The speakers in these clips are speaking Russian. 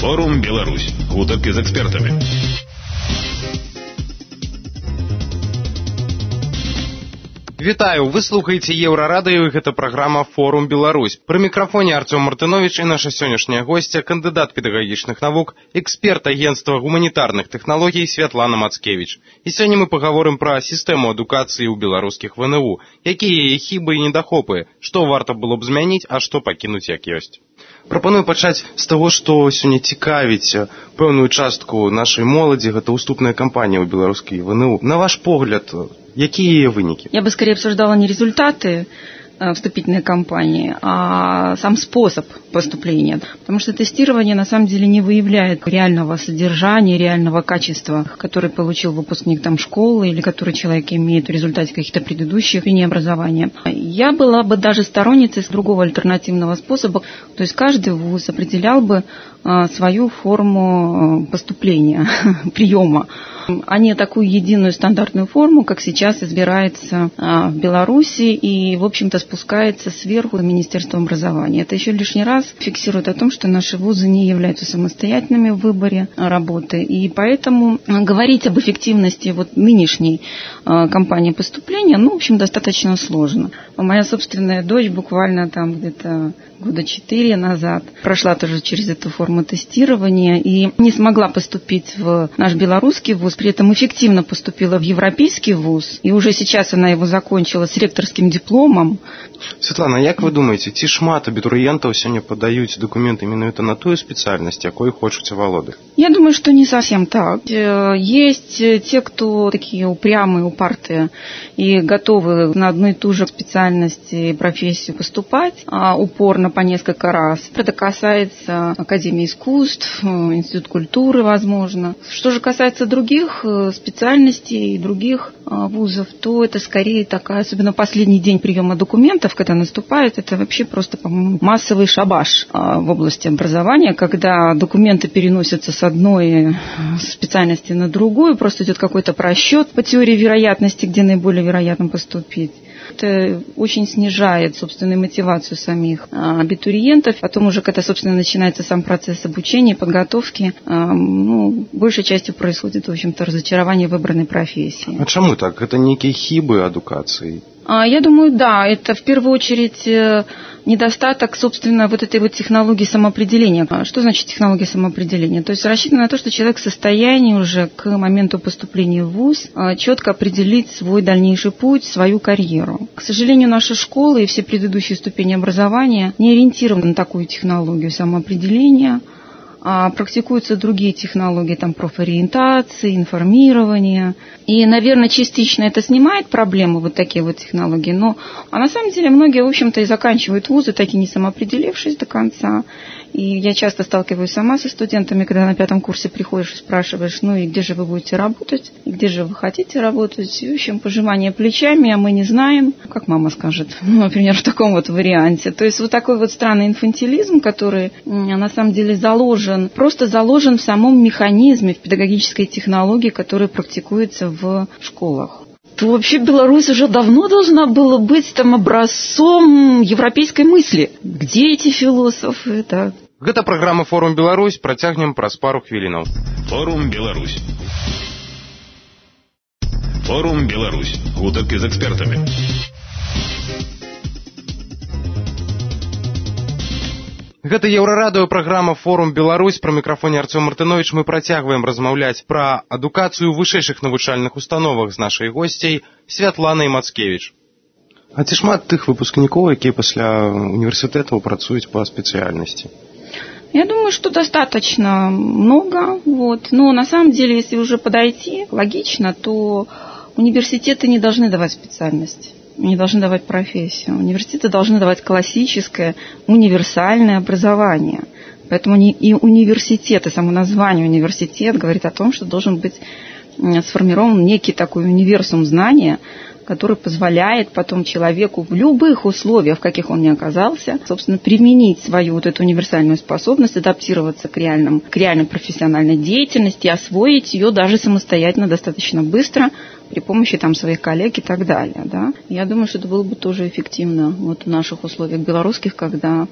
Форум Беларусь. Гутарки з экспертами. Вітаю, вы слухаеце Еўрарадыё, і гэта праграма «Форум Беларусь». Пры мікрафоне Артём Мартынович і наша сённяшняя госця, кандыдат педагагічных навук, эксперт агенцтва гуманітарных тэхналогій Святлана Мацкевіч. І сёння мы пагаворым пра сістэму адукацыі ў беларускіх ВНУ, якія яе хібы і недахопы, што варта было б змяніць, а што пакінуць як ёсць. Прапаную пачаць з таго, што сёння цікавіць пэўную частку нашай моладзі, гэта уступная кампанія ў беларускай ВНУ. На ваш погляд, какие ее выники? Я бы скорее обсуждала не результаты вступительной кампании, а сам способ поступления. Потому что тестирование на самом деле не выявляет реального содержания, реального качества, который получил выпускник школы или который человек имеет в результате каких-то предыдущих линий образования. Я была бы даже сторонницей другого альтернативного способа. То есть каждый вуз определял бы свою форму поступления, приема, а не такую единую стандартную форму, как сейчас избирается в Беларуси и, в общем-то, спускается сверху Министерства образования. Это еще лишний раз фиксирует о том, что наши вузы не являются самостоятельными в выборе работы. И поэтому говорить об эффективности нынешней кампании поступления, в общем, достаточно сложно. Моя собственная дочь буквально где-то года 4 назад прошла тоже через эту форму тестирования и не смогла поступить в наш белорусский вуз, при этом эффективно поступила в европейский вуз, и уже сейчас она его закончила с ректорским дипломом. Светлана, як вы думаете, ці шмат абітурыентаў сёння падаюць документы менавіта на тую специальность, якой хочуць авалодаць? Я думаю, что не совсем так. Есть те, кто такие упрямые, упартые и готовы на одну и ту же специальность и профессию поступать упорно по несколько раз. Это касается Академии искусств, Института культуры, возможно. Что же касается других специальностей и других вузов, то это скорее такая, особенно последний день приема документов, когда наступает, это вообще просто, по-моему, массовый шабаш в области образования, когда документы переносятся с одной специальности на другую, просто идет какой-то просчет по теории вероятности, где наиболее вероятно поступить. Это очень снижает, собственно, мотивацию самих абитуриентов. Потом уже, когда, собственно, начинается сам процесс обучения, подготовки, большей частью происходит, в общем-то, разочарование выбранной профессии. А чему так? Это некие хибы адукации? Я думаю, да, это в первую очередь недостаток, собственно, этой технологии самоопределения. Что значит технология самоопределения? То есть рассчитано на то, что человек в состоянии уже к моменту поступления в вуз четко определить свой дальнейший путь, свою карьеру. К сожалению, наша школа и все предыдущие ступени образования не ориентированы на такую технологию самоопределения. Практикуются другие технологии, профориентации, информирования. И, наверное, частично это снимает проблемы, такие технологии. Но на самом деле многие, в общем-то, и заканчивают вузы, так и не самоопределившись до конца. И я часто сталкиваюсь сама со студентами, когда на 5 курсе приходишь и спрашиваешь, и где же вы будете работать, и где же вы хотите работать. И, в общем, пожимание плечами, а мы не знаем, как мама скажет, например, в таком варианте. То есть такой странный инфантилизм, который на самом деле заложен в самом механизме, в педагогической технологии, которая практикуется в школах. То вообще Беларусь уже давно должна была быть образцом европейской мысли. Где эти философы? Да. Гэта праграма «Форум Беларусь», працягнем праз пару хвілінаў. Форум Беларусь. Форум Беларусь. Гутарки з экспертами. Гэта Еўрарадыё, праграма «Форум Беларусь». Пры мікрафоне Артём Мартынович. Мы працягваем размаўляць пра адукацыю ў вышэйшых навучальных установах з нашай госцяй Святланай Мацкевіч. А ці шмат тых выпускнікоў, якія пасля універсітэтаў працуюць па спецыяльнасці? Я думаю, что достаточно много. Но на самом деле, если уже подойти логично, то университеты не должны давать специальность. Не должны давать профессию. Университеты должны давать классическое, универсальное образование. Поэтому и университет, и само название университет говорит о том, что должен быть сформирован некий такой универсум знания, который позволяет потом человеку в любых условиях, в каких он ни оказался, собственно, применить свою эту универсальную способность, адаптироваться к реальной профессиональной деятельности, освоить ее даже самостоятельно достаточно быстро при помощи своих коллег и так далее. Да? Я думаю, что это было бы тоже эффективно в наших условиях белорусских, когда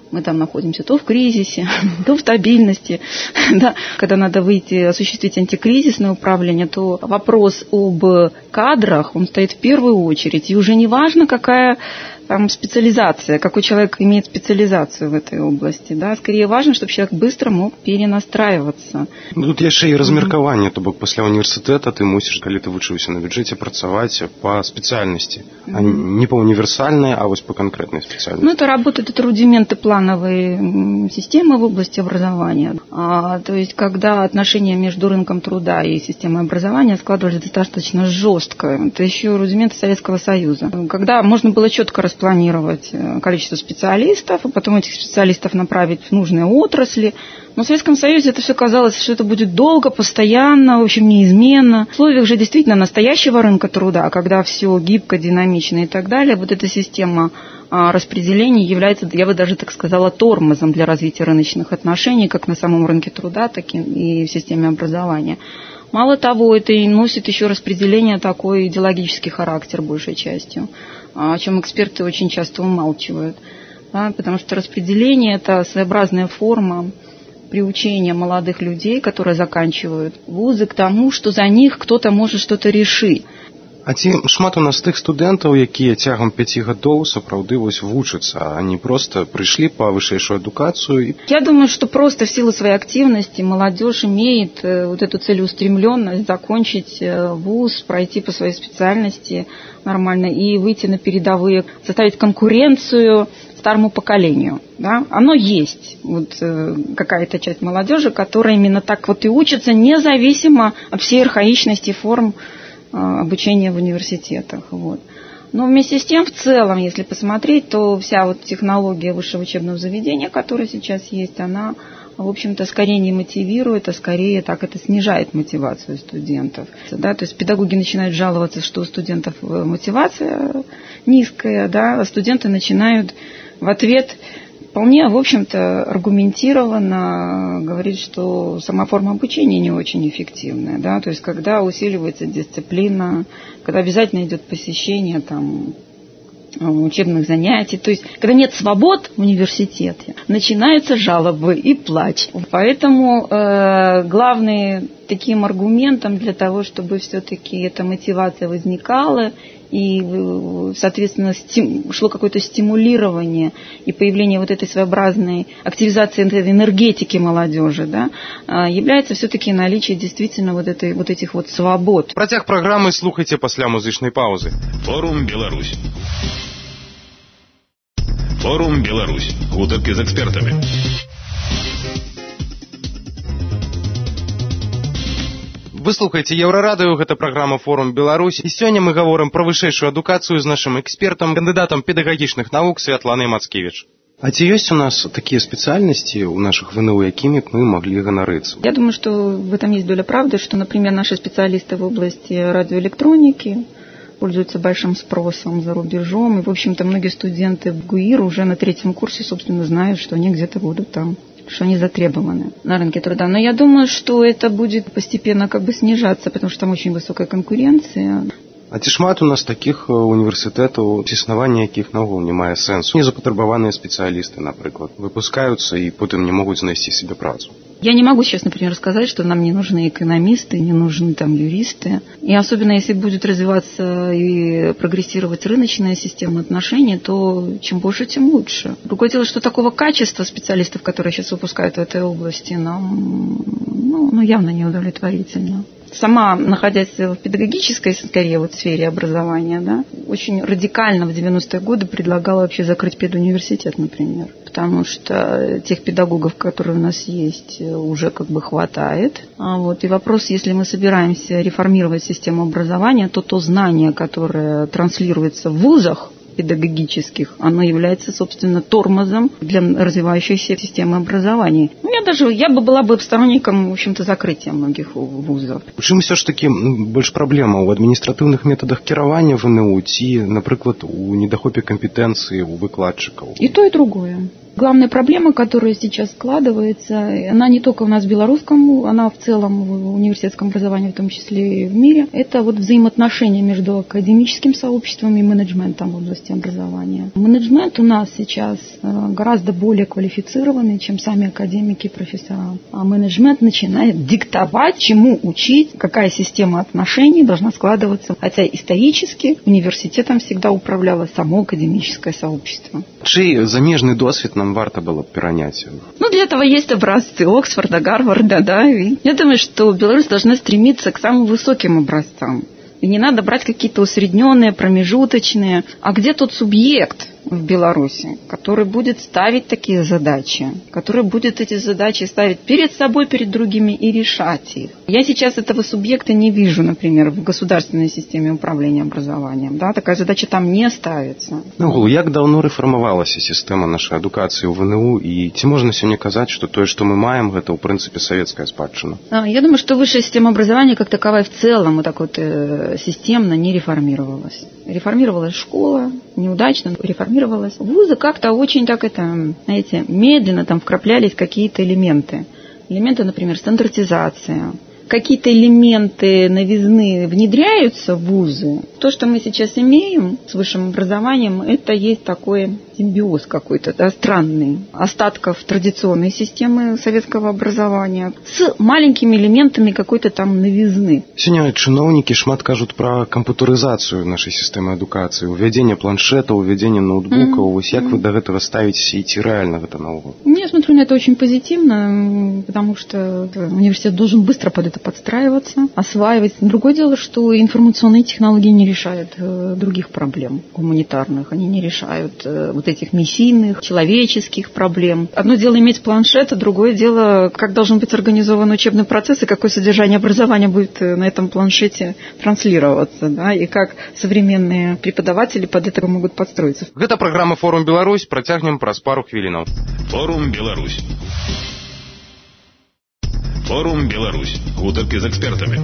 Мы там находимся то в кризисе, то в стабильности. Да. Когда надо осуществить антикризисное управление, то вопрос об кадрах, он стоит в первую очередь. И уже не важно, какая там специализация, какой человек имеет специализацию в этой области. Да. Скорее важно, чтобы человек быстро мог перенастраиваться. Тут яшчэ і размеркаванне, то бок пасля універсітэта ты мусіш, калі ты вучыўся на бюджэце, працаваць па спецыяльнасці. А не па універсальнай, а вось па канкрэтнай спецыяльнасці. Ну, это работают, это рудименты плановой системы в области образования. То есть, когда отношения между рынком труда и системой образования складывались достаточно жестко. Это еще рудименты Советского Союза. Когда можно было четко распланировать количество специалистов, а потом этих специалистов направить в нужные отрасли. Но в Советском Союзе это все казалось, что это будет долго, постоянно, в общем, неизменно. В условиях же действительно настоящего рынка труда, когда все гибко, динамично и так далее, вот эта система распределения является, я бы даже так сказала, тормозом для развития рыночных отношений, как на самом рынке труда, так и в системе образования. Мало того, это и носит еще распределение такой идеологический характер большей частью, о чем эксперты очень часто умалчивают. Да, потому что распределение – это своеобразная форма приучения молодых людей, которые заканчивают вузы, к тому, что за них кто-то может что-то решить. А ці шмат у нас тых студэнтаў, якія цягам 5 гадоў сапраўды вось вучацца, они просто пришли по высшую адукацию? Я думаю, что просто в силу своей активности молодежь имеет вот эту целеустремленность закончить вуз, пройти по своей специальности нормально и выйти на передовые, составить конкуренцию старому поколению. Да? Оно есть. Вот какая-то часть молодежи, которая именно так вот и учится, независимо от всей архаичности форм обучения в университетах. Вот. Но вместе с тем, в целом, если посмотреть, то вся вот технология высшего учебного заведения, которая сейчас есть, она, в общем-то, скорее не мотивирует, а скорее так это снижает мотивацию студентов. Да? То есть педагоги начинают жаловаться, что у студентов мотивация низкая, да? А студенты начинают в ответ вполне, в общем-то, аргументированно говорить, что сама форма обучения не очень эффективная. Да? То есть, когда усиливается дисциплина, когда обязательно идет посещение там, учебных занятий, то есть, когда нет свобод в университете, начинаются жалобы и плач. Поэтому главным таким аргументом для того, чтобы все-таки эта мотивация возникала, и, соответственно, шло какое-то стимулирование и появление вот этой своеобразной активизации энергетики молодежи, да, является все-таки наличие действительно вот этих вот свобод. Працяг программы слухайте пасля музычнай паузы. Форум Беларусь. Форум Беларусь. Гутаркі з экспертамі. Вы слухаеце Еўрарадыё, гэта праграма «Форум Беларусь». І сёння мы гаворым пра вышэйшую адукацыю з нашым экспертам, кандыдатам педагагічных навук Святланай Мацкевіч. А ці ёсць у нас такія спецыяльнасці ў нашых ВНУ, якімі б мы маглі ганарыцца? Я думаю, что в этом есть доля правды, что, например, наши специалисты в области радиоэлектроники пользуются большим спросом за рубежом. И, в общем-то, многие студенты в ГУИР уже на 3-м курсе, собственно, знают, что они где-то будут там, что они затребованы на рынке труда. Но я думаю, что это будет постепенно как бы снижаться, потому что там очень высокая конкуренция. А ці шмат у нас таких універсітэтаў, існавання якіх наогул не мае сэнсу? Незапатрабаваныя спецыялісты, напрыклад, выпускаюцца і потым не могуць знайсці себе працу. Я не могу сейчас, например, сказать, что нам не нужны экономисты, не нужны там юристы. И особенно если будет развиваться и прогрессировать рыночная система отношений, то чем больше, тем лучше. Другое дело, что такого качества специалистов, которые сейчас выпускают в этой области, нам явно неудовлетворительно. Сама, находясь в педагогической, скорее, вот сфере образования, да, очень радикально в 90-е годы предлагала вообще закрыть педуниверситет, например. Потому что тех педагогов, которые у нас есть, уже как бы хватает. И вопрос, если мы собираемся реформировать систему образования, то знание, которое транслируется в вузах педагогических, оно является, собственно, тормозом для развивающейся системы образования. Я бы была бы сторонником, в общем-то, закрытия многих вузов. У чым все ж таки больш праблема ў адміністратыўных метадах кіравання ВНУ ці, напрыклад, у недахопе кампетэнцыі у выкладчыкаў? И то, и другое. Главная проблема, которая сейчас складывается, она не только у нас в белорусском, она в целом в университетском образовании, в том числе и в мире, это вот взаимоотношения между академическим сообществом и менеджментом в области образования. Менеджмент у нас сейчас гораздо более квалифицированный, чем сами академики и профессора. А менеджмент начинает диктовать, чему учить, какая система отношений должна складываться. Хотя исторически университетом всегда управляло само академическое сообщество. Чий замежный досвід нам варто было бы перенять? Для этого есть образцы Оксфорда, Гарварда, да. И я думаю, что Беларусь должна стремиться к самым высоким образцам. И не надо брать какие-то усредненные, промежуточные. А где тот субъект в Беларуси, который будет ставить такие задачи, который будет эти задачи ставить перед собой, перед другими и решать их? Я сейчас этого субъекта не вижу, например, в государственной системе управления образованием. Да? Такая задача там не ставится. Як давно рэфармавалася сістэма нашай адукацыі ў ВНУ, і ці можна сёння казаць, што тое, што мы маем, гэта ў прынцыпе савецкая спадчына? Я думаю, что высшая система образования как таковая в целом вот так вот системно не реформировалась. Реформировалась школа, неудачно реформировалась. Вузы как-то очень так медленно там вкраплялись какие-то элементы. Элементы, например, стандартизация. Какие-то элементы новизны внедряются в вузы. То, что мы сейчас имеем с высшим образованием, это есть такой симбиоз какой-то, да, странный, остатков традиционной системы советского образования с маленькими элементами какой-то там новизны. Сёння чыноўнікі шмат кажуць пра кампутарызацыю нашай сістэмы адукацыі, увядзенне планшетаў, увядзенне ноутбукаў. Вось як вы до гэтага ставіцеся, і ці рэальна гэта наогул? Я смотрю на это очень позитивно, потому что университет должен быстро под это подстраиваться, осваивать. Другое дело, что информационные технологии не решают других проблем гуманитарных, они не решают вот этих миссийных, человеческих проблем. Одно дело иметь планшет, а другое дело, как должен быть организован учебный процесс и какое содержание образования будет на этом планшете транслироваться, да, и как современные преподаватели под это могут подстроиться. Гэта праграма «Форум Беларусь», працягнем праз пару хвілінаў. Форум Беларусь. Форум Беларусь. Гутарки з экспертами.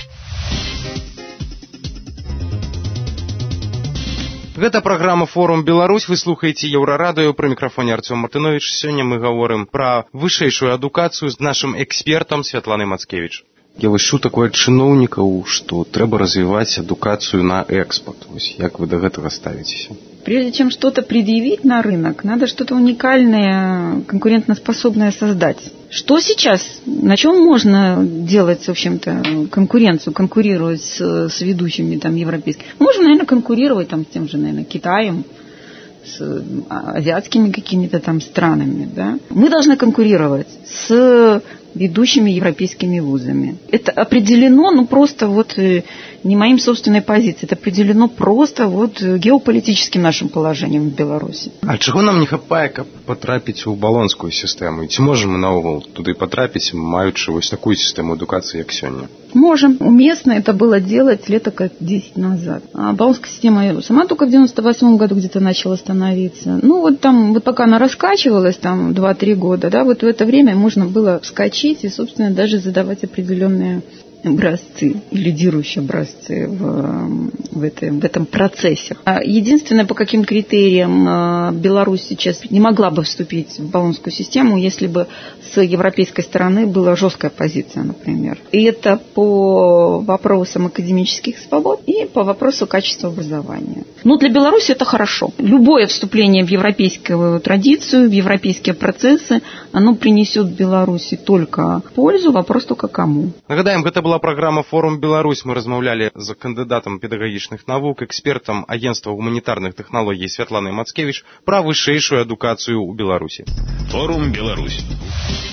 Гэта праграма «Форум Беларусь». Вы слухаеце Еўрарадыё, пры мікрафоне Артём Мартынович. Сёння мы гаворым пра вышэйшую адукацыю з нашым экспертам Святланай Мацкевіч. Я вось чуў такое ад чыноўнікаў, што трэба развіваць адукацыю на экспорт. Вось як вы да гэтага ставіцеся? Прежде чем что-то предъявить на рынок, надо что-то уникальное, конкурентоспособное создать. Что сейчас? На чем можно делать, в общем-то, конкуренцию, конкурировать с ведущими там европейскими? Можно, наверное, конкурировать там с тем же, наверное, Китаем, с азиатскими какими-то там странами, да? Мы должны конкурировать с ведущими европейскими вузами. Это определено, просто не моим собственной позицией, это определено просто геополитическим нашим положением в Беларуси. А чего нам не хапае, каб потрапіць у балонскую систему? И ці можем мы наогул туды потрапіць, маючы вось такую систему эдукации, як сёння? Можем. Уместно это было делать лет как 10 назад. А баллонская система сама только в 98 году где-то начала становиться. Пока она раскачивалась, 2-3 года, да, в это время можно было вскочить и, собственно, даже задавать определенные образцы, лидирующие образцы в этом процессе. Единственное, по каким критериям Беларусь сейчас не могла бы вступить в баллонскую систему, если бы с европейской стороны была жесткая позиция, например. И это по вопросам академических свобод и по вопросу качества образования. Для Беларуси это хорошо. Любое вступление в европейскую традицию, в европейские процессы, оно принесет Беларуси только пользу, вопрос только кому. Нагадаем, гэта была праграма «Форум Беларусь». Мы размаўлялі з кандыдатам педагагічных навук, экспертам агентства гуманітарных тэхналогій Святланай Мацкевіч пра вышэйшую адукацыю ў Беларусі. Форум Беларусь.